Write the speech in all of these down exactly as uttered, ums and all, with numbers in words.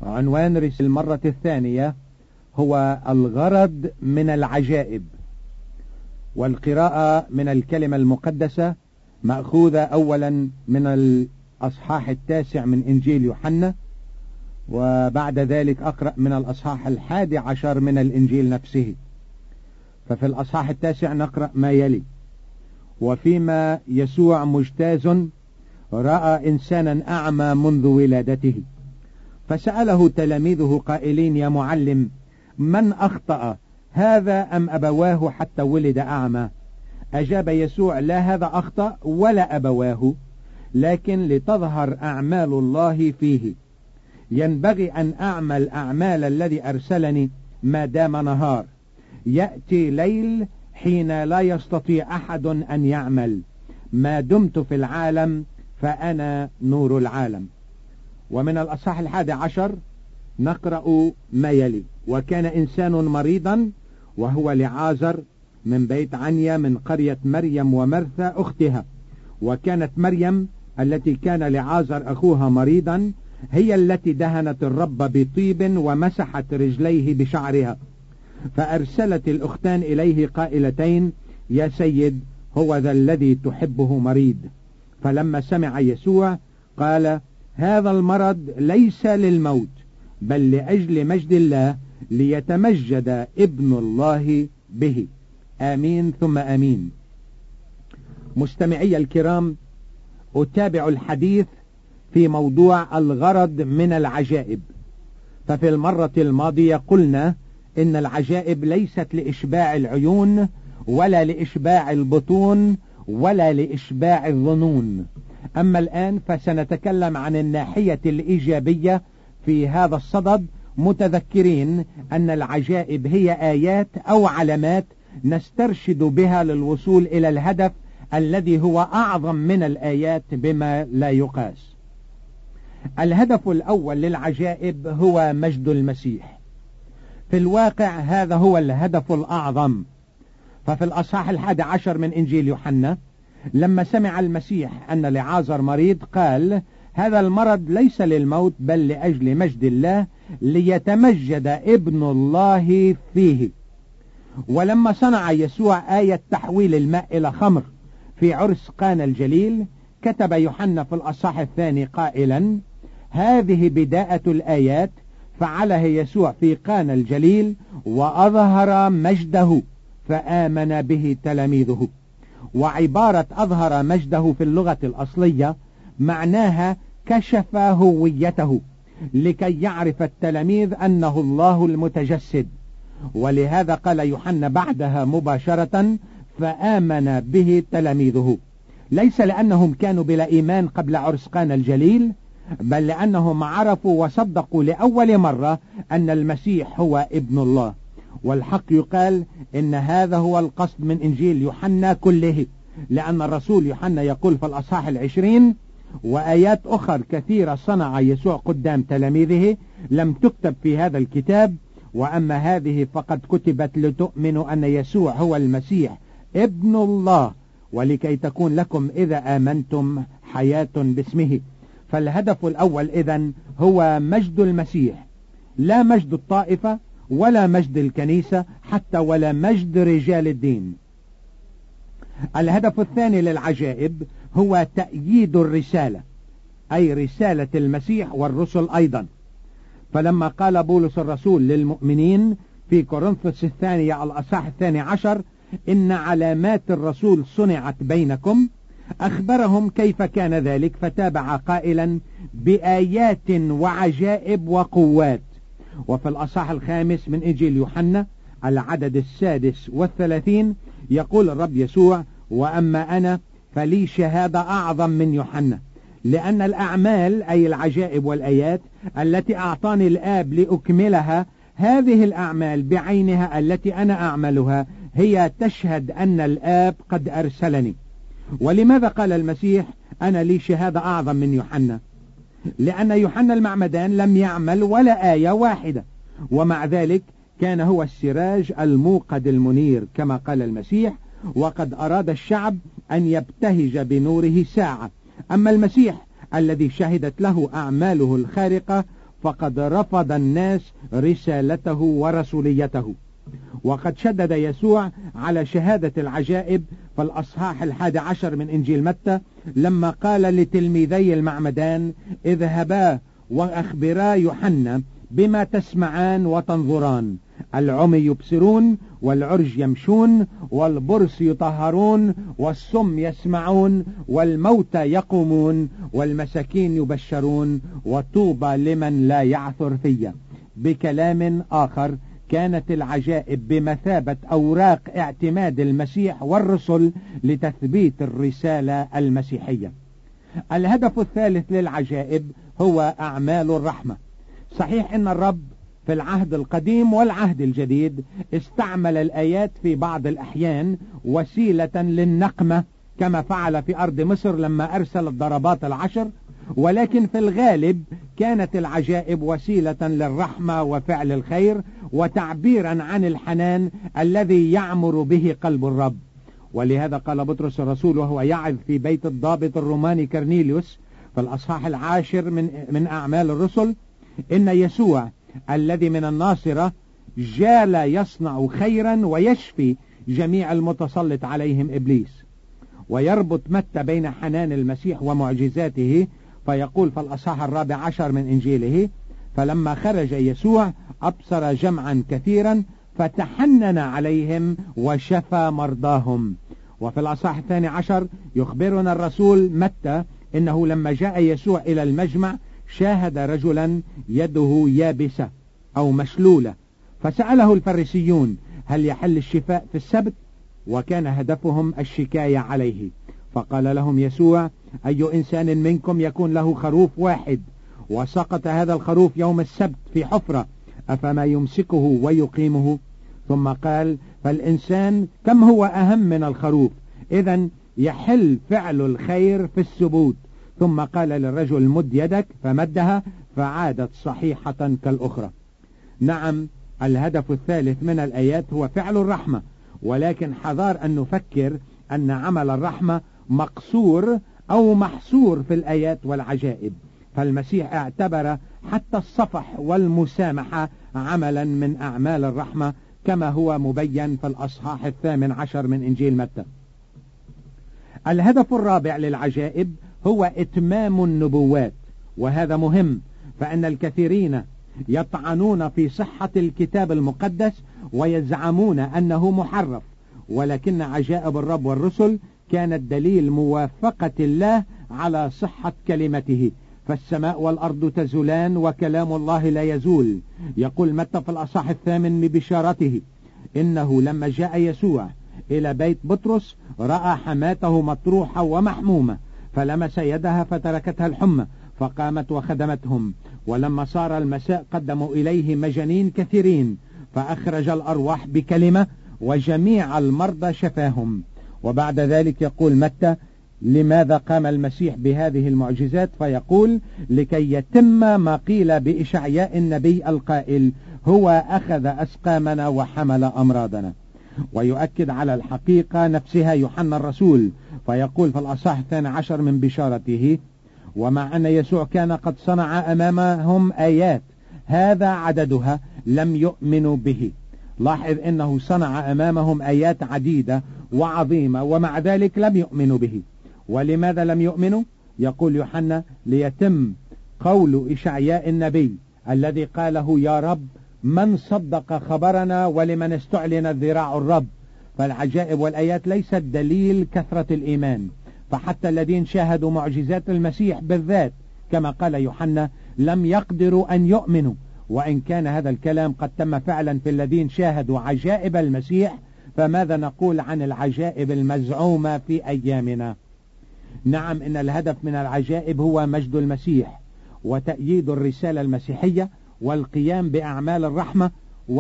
عنوان رسالة المرة الثانية هو الغرض من العجائب، والقراءة من الكلمة المقدسة مأخوذة أولا من الأصحاح التاسع من إنجيل يوحنا، وبعد ذلك أقرأ من الأصحاح الحادي عشر من الإنجيل نفسه. ففي الأصحاح التاسع نقرأ ما يلي: وفيما يسوع مجتاز رأى إنسانا أعمى منذ ولادته، فسأله تلاميذه قائلين: يا معلم، من أخطأ، هذا أم أبواه حتى ولد أعمى؟ أجاب يسوع: لا هذا أخطأ ولا أبواه، لكن لتظهر أعمال الله فيه. ينبغي أن أعمل أعمال الذي أرسلني ما دام نهار، يأتي ليل حين لا يستطيع أحد أن يعمل. ما دمت في العالم فأنا نور العالم. ومن الأصحاح الحادي عشر نقرأ ما يلي: وكان إنسان مريضا وهو لعازر من بيت عنيا من قرية مريم ومرثا أختها. وكانت مريم التي كان لعازر أخوها مريضا هي التي دهنت الرب بطيب ومسحت رجليه بشعرها. فأرسلت الأختان إليه قائلتين: يا سيد، هو ذا الذي تحبه مريض. فلما سمع يسوع قال: هذا المرض ليس للموت، بل لأجل مجد الله، ليتمجد ابن الله به. آمين ثم آمين. مستمعي الكرام، أتابع الحديث في موضوع الغرض من العجائب. ففي المرة الماضية قلنا إن العجائب ليست لإشباع العيون ولا لإشباع البطون ولا لإشباع الظنون. أما الآن فسنتكلم عن الناحية الإيجابية في هذا الصدد، متذكرين أن العجائب هي آيات أو علامات نسترشد بها للوصول إلى الهدف الذي هو أعظم من الآيات بما لا يقاس. الهدف الأول للعجائب هو مجد المسيح. في الواقع هذا هو الهدف الأعظم. ففي الأصحاح الحادي عشر من إنجيل يوحنا لما سمع المسيح أن لعازر مريض قال: هذا المرض ليس للموت، بل لأجل مجد الله، ليتمجد ابن الله فيه. ولما صنع يسوع آية تحويل الماء إلى خمر في عرس قانا الجليل، كتب يوحنا في الأصحاح الثاني قائلا: هذه بداية الآيات فعلها يسوع في قانا الجليل وأظهر مجده فآمن به تلاميذه. وعبارة أظهر مجده في اللغة الأصلية معناها كشف هويته، لكي يعرف التلاميذ أنه الله المتجسد. ولهذا قال يوحنا بعدها مباشرة: فآمن به تلاميذه، ليس لأنهم كانوا بلا إيمان قبل عرس قانا الجليل، بل لأنهم عرفوا وصدقوا لأول مرة أن المسيح هو ابن الله. والحق يقال إن هذا هو القصد من إنجيل يوحنا كله، لأن الرسول يوحنا يقول في الأصحاح العشرين: وآيات أخر كثيرة صنع يسوع قدام تلاميذه لم تكتب في هذا الكتاب، وأما هذه فقد كتبت لتؤمنوا أن يسوع هو المسيح ابن الله، ولكي تكون لكم إذا آمنتم حياة باسمه. فالهدف الأول إذن هو مجد المسيح، لا مجد الطائفة ولا مجد الكنيسة حتى ولا مجد رجال الدين. الهدف الثاني للعجائب هو تأييد الرسالة، أي رسالة المسيح والرسل أيضا. فلما قال بولس الرسول للمؤمنين في كورنثوس الثانية الأصحاح الثاني عشر: إن علامات الرسول صنعت بينكم، أخبرهم كيف كان ذلك، فتابع قائلا: بآيات وعجائب وقوات. وفي الأصحاح الخامس من إنجيل يوحنا العدد السادس والثلاثين يقول الرب يسوع: وأما أنا فلي شهادة أعظم من يوحنا، لأن الأعمال أي العجائب والآيات التي أعطاني الآب لأكملها، هذه الأعمال بعينها التي أنا أعملها هي تشهد أن الآب قد أرسلني. ولماذا قال المسيح أنا لي شهادة أعظم من يوحنا؟ لأن يوحنا المعمدان لم يعمل ولا آية واحدة، ومع ذلك كان هو السراج الموقد المنير كما قال المسيح: وقد أراد الشعب أن يبتهج بنوره ساعة. أما المسيح الذي شهدت له أعماله الخارقة فقد رفض الناس رسالته ورسوليته. وقد شدد يسوع على شهادة العجائب في الأصحاح الحادي عشر من إنجيل متى لما قال لتلميذي المعمدان: اذهبا وأخبرا يوحنا بما تسمعان وتنظران، العمي يبصرون والعرج يمشون والبرص يطهرون والصم يسمعون والموتى يقومون والمساكين يبشرون وطوبى لمن لا يعثر فيا. بكلام آخر، كانت العجائب بمثابة أوراق اعتماد المسيح والرسل لتثبيت الرسالة المسيحية. الهدف الثالث للعجائب هو أعمال الرحمة. صحيح أن الرب في العهد القديم والعهد الجديد استعمل الآيات في بعض الأحيان وسيلة للنقمة كما فعل في أرض مصر لما أرسل الضربات العشر، ولكن في الغالب كانت العجائب وسيلة للرحمة وفعل الخير وتعبيرا عن الحنان الذي يعمر به قلب الرب. ولهذا قال بطرس الرسول وهو يعظ في بيت الضابط الروماني كرنيليوس في الأصحاح العاشر من, من أعمال الرسل: إن يسوع الذي من الناصرة جال يصنع خيرا ويشفي جميع المتسلط عليهم إبليس. ويربط متى بين حنان المسيح ومعجزاته فيقول في الأصحاح الرابع عشر من إنجيله: فلما خرج يسوع أبصر جمعا كثيرا فتحنن عليهم وشفى مرضاهم. وفي الأصحاح الثاني عشر يخبرنا الرسول متى إنه لما جاء يسوع إلى المجمع شاهد رجلا يده يابسة أو مشلولة، فسأله الفريسيون: هل يحل الشفاء في السبت؟ وكان هدفهم الشكاية عليه. فقال لهم يسوع: أي إنسان منكم يكون له خروف واحد وسقط هذا الخروف يوم السبت في حفرة، أفما يمسكه ويقيمه؟ ثم قال: فالإنسان كم هو أهم من الخروف، إذن يحل فعل الخير في السبوت. ثم قال للرجل: مد يدك، فمدها فعادت صحيحة كالأخرى. نعم، الهدف الثالث من الآيات هو فعل الرحمة، ولكن حذار أن نفكر أن عمل الرحمة مقصور أو محصور في الآيات والعجائب، فالمسيح اعتبر حتى الصفح والمسامحة عملا من أعمال الرحمة كما هو مبين في الأصحاح الثامن عشر من إنجيل متى. الهدف الرابع للعجائب هو إتمام النبوات، وهذا مهم، فإن الكثيرين يطعنون في صحة الكتاب المقدس ويزعمون أنه محرف، ولكن عجائب الرب والرسل كانت دليل موافقة الله على صحة كلمته. فالسماء والأرض تزولان وكلام الله لا يزول. يقول متى في الأصحاح الثامن ببشارته إنه لما جاء يسوع إلى بيت بطرس رأى حماته مطروحة ومحمومة، فلمس يدها فتركتها الحمى، فقامت وخدمتهم. ولما صار المساء قدموا إليه مجانين كثيرين، فأخرج الأرواح بكلمة وجميع المرضى شفاهم. وبعد ذلك يقول متى: لماذا قام المسيح بهذه المعجزات؟ فيقول: لكي يتم ما قيل بإشعياء النبي القائل: هو أخذ أسقامنا وحمل أمراضنا. ويؤكد على الحقيقة نفسها يوحنا الرسول، فيقول في الأصحاح الثاني عشر من بشارته: ومع أن يسوع كان قد صنع أمامهم آيات هذا عددها لم يؤمنوا به. لاحظ أنه صنع أمامهم آيات عديدة وعظيمة ومع ذلك لم يؤمنوا به. ولماذا لم يؤمنوا؟ يقول يوحنا: ليتم قول إشعياء النبي الذي قاله: يا رب من صدق خبرنا ولمن استعلن ذراع الرب. فالعجائب والآيات ليست دليل كثرة الإيمان، فحتى الذين شاهدوا معجزات المسيح بالذات كما قال يوحنا لم يقدروا أن يؤمنوا، وإن كان هذا الكلام قد تم فعلا في الذين شاهدوا عجائب المسيح، فماذا نقول عن العجائب المزعومة في أيامنا؟ نعم، إن الهدف من العجائب هو مجد المسيح وتأييد الرسالة المسيحية والقيام بأعمال الرحمة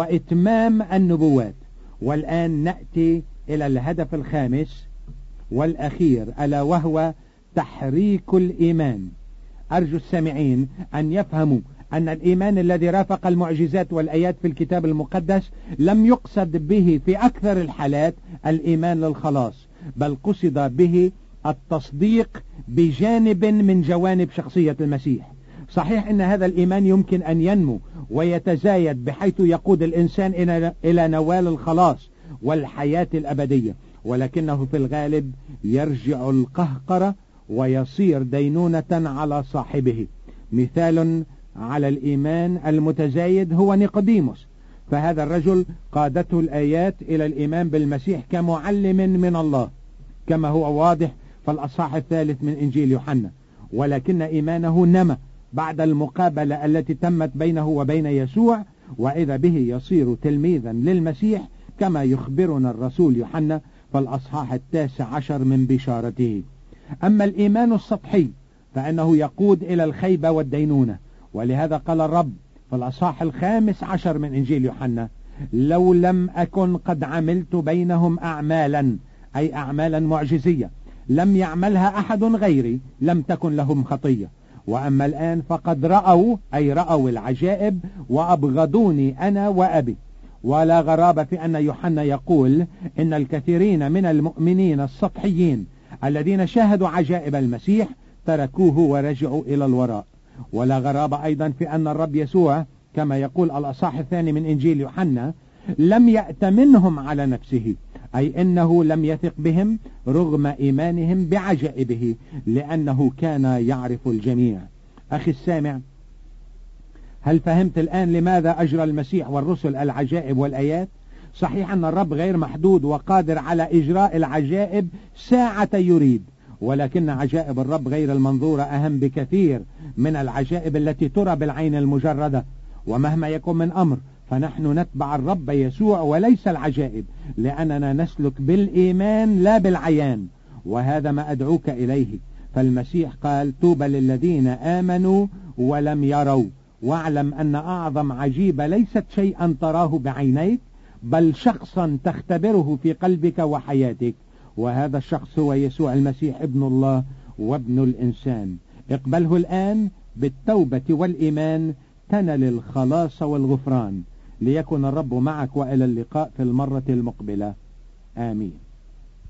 وإتمام النبوات. والآن نأتي إلى الهدف الخامس والأخير، ألا وهو تحريك الإيمان. أرجو السامعين أن يفهموا أن الإيمان الذي رافق المعجزات والآيات في الكتاب المقدس لم يقصد به في أكثر الحالات الإيمان للخلاص، بل قصد به التصديق بجانب من جوانب شخصية المسيح. صحيح ان هذا الايمان يمكن ان ينمو ويتزايد بحيث يقود الانسان الى نوال الخلاص والحياة الابدية، ولكنه في الغالب يرجع القهقرة ويصير دينونة على صاحبه. مثال على الإيمان المتزايد هو نيقوديموس، فهذا الرجل قادته الآيات إلى الإيمان بالمسيح كمعلم من الله كما هو واضح في الأصحاح الثالث من إنجيل يوحنا، ولكن إيمانه نمى بعد المقابلة التي تمت بينه وبين يسوع، وإذا به يصير تلميذا للمسيح كما يخبرنا الرسول يوحنا في الأصحاح التاسع عشر من بشارته. أما الإيمان السطحي فإنه يقود إلى الخيبة والدينونة، ولهذا قال الرب في الأصحاح الخامس عشر من إنجيل يوحنا: لو لم أكن قد عملت بينهم أعمالا، أي أعمالا معجزية لم يعملها أحد غيري، لم تكن لهم خطية. وأما الآن فقد رأوا، أي رأوا العجائب وأبغضوني أنا وأبي. ولا غرابة في أن يوحنا يقول إن الكثيرين من المؤمنين السطحيين الذين شاهدوا عجائب المسيح تركوه ورجعوا إلى الوراء. ولا غرابة أيضا في أن الرب يسوع كما يقول الأصحاح الثاني من إنجيل يوحنا لم يأتمنهم على نفسه، أي إنه لم يثق بهم رغم إيمانهم بعجائبه، لأنه كان يعرف الجميع. أخي السامع، هل فهمت الآن لماذا أجرى المسيح والرسل العجائب والآيات؟ صحيح أن الرب غير محدود وقادر على إجراء العجائب ساعة يريد، ولكن عجائب الرب غير المنظورة أهم بكثير من العجائب التي ترى بالعين المجردة. ومهما يكون من أمر فنحن نتبع الرب يسوع وليس العجائب، لأننا نسلك بالإيمان لا بالعيان، وهذا ما أدعوك إليه. فالمسيح قال: طوبى للذين آمنوا ولم يروا، واعلم أن أعظم عجيبة ليست شيئا تراه بعينيك، بل شخصا تختبره في قلبك وحياتك، وهذا الشخص هو يسوع المسيح ابن الله وابن الإنسان. اقبله الآن بالتوبة والإيمان تنل الخلاص والغفران. ليكن الرب معك، وإلى اللقاء في المرة المقبلة. آمين.